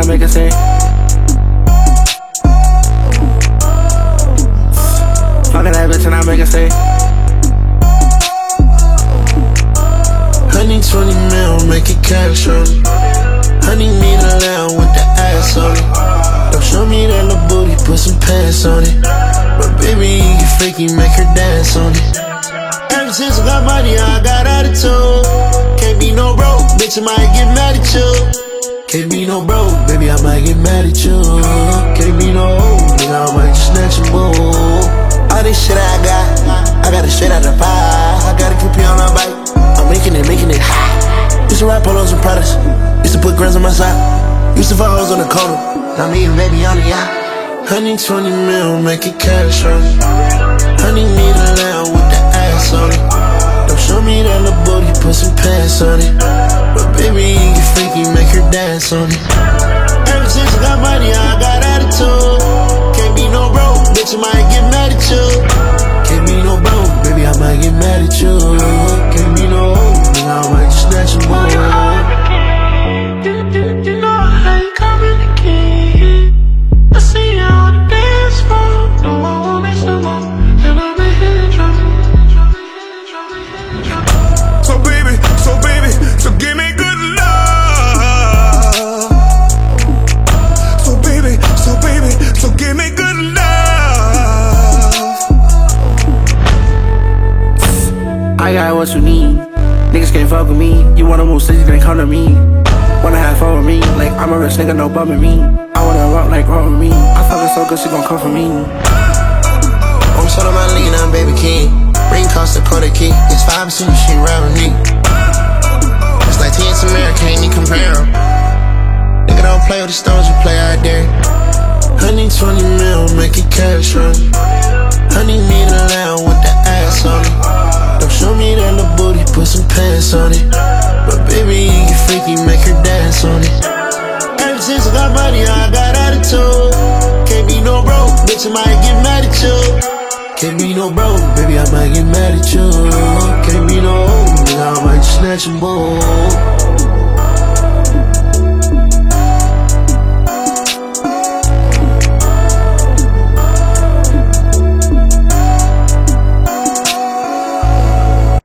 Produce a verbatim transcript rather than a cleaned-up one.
make her say. Fucking that bitch and I make her say. Honey, twenty mil, make it cash on it. Honey, need a lamb with the ass on it. Don't show me that little booty, put some pants on it. But baby, you freaky, make her dance on it. Ever since I got money, I got attitude. Can't be no broke, bitch, I might get mad at you. Can't be no broke, baby, I might get mad at you. Can't be no old, nigga, I might just snatch your boo. All this shit I got, I got it straight out the pie. I got a Q P on my bike, I'm making it, making it hot. Used to rap polos and products, used to put grams on my side. Used to fuck hoes on the corner, now me and baby on the yacht. Honey, twenty mil, make it cash on it. Honey, need a lamb with the ass on it. Don't show me that little booty, put some pants on it. But baby, you freaky, make her dance on it. Ever since I got money, I got attitude. Can't be no broke, bitch, I might get mad at you. Can't be no broke, baby, I might get mad at you. Can't be no old, nigga, I might just snatch your boo. You know I ain't coming again. I see you on the dance floor. No more, miss no more. And I'm in here driving, driving, driving, driving. So baby, so baby, so give me good love. So baby, so baby, so give me good love. I got what you need. Niggas can't fuck with me. You wanna move cities, then come to me. Wanna have fun with me, like I'm a rich nigga, no bumming me. I wanna rock like rock with me. I fuck her so good, she gon' come for me. I'm sort of my lean, I'm baby king. Ring cost a quarter key. It's five percent she ride with me. It's like T S America, ain't you compare 'em. Nigga don't play with the stones, you play out there. Honey, twenty mil, make it cash on it. Honey, need a lamb with the ass on it. Don't show me that little booty, put some pants on it. But baby, you freaky, make her dance on it. Ever since I got money, I got attitude. Can't be no broke, bitch, I might get mad at you. Can't be no broke, baby, I might get mad at you. Can't be no old, nigga, I might just snatch your boo.